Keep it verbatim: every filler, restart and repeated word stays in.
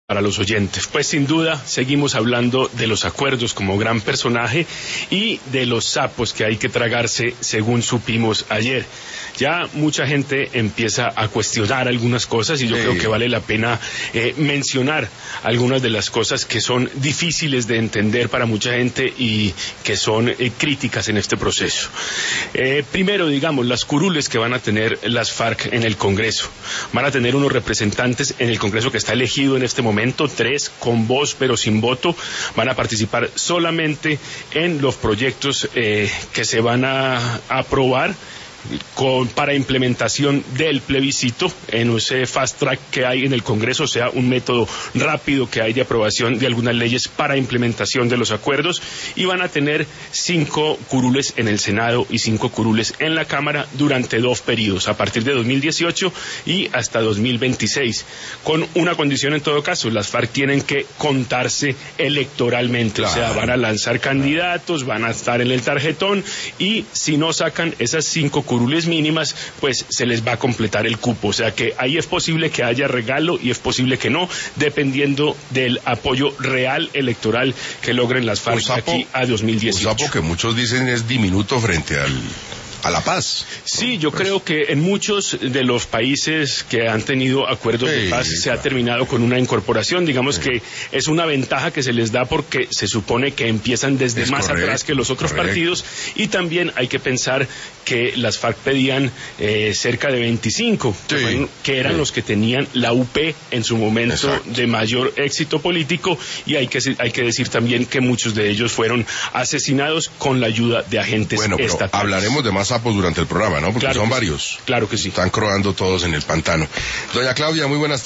para los oyentes. Pues sin duda seguimos hablando de los acuerdos como gran personaje y de los sapos que hay que tragarse, según supimos ayer. Ya mucha gente empieza a cuestionar algunas cosas y yo sí. creo que vale la pena eh, mencionar algunas de las cosas que son difíciles de entender para mucha gente y que son eh, críticas en este proceso. Eh, primero, digamos, las curules que van a tener las FARC en el Congreso. Van a tener unos representantes en el Congreso que está elegido en este momento, tres con voz pero sin voto. Van a participar solamente en los proyectos eh, que se van a, a aprobar Con, para implementación del plebiscito en ese fast track que hay en el Congreso, o sea, un método rápido que hay de aprobación de algunas leyes para implementación de los acuerdos, y van a tener cinco curules en el Senado y cinco curules en la Cámara durante dos periodos, a partir de dos mil dieciocho y hasta dos mil veintiséis, con una condición en todo caso: las FARC tienen que contarse electoralmente, claro. O sea, van a lanzar candidatos, van a estar en el tarjetón, y si no sacan esas cinco curules mínimas, pues se les va a completar el cupo. O sea que ahí es posible que haya regalo y es posible que no, dependiendo del apoyo real electoral que logren las FARC sapo, aquí a dos mil dieciocho. Un sapo que muchos dicen es diminuto frente al... a la paz. Sí, yo pues... creo que en muchos de los países que han tenido acuerdos sí, de paz se claro. ha terminado con una incorporación. Digamos sí. que es una ventaja que se les da porque se supone que empiezan desde es más correcto, atrás que los otros correcto. partidos, y también hay que pensar que las FARC pedían eh, cerca de veinticinco, sí. que, que eran sí. los que tenían la U P en su momento Exacto. de mayor éxito político, y hay que hay que decir también que muchos de ellos fueron asesinados con la ayuda de agentes bueno, pero estatales. Hablaremos de más sapos durante el programa, ¿no? Porque claro son sí. varios. Claro que sí. Están croando todos en el pantano. Doña Claudia, muy buenas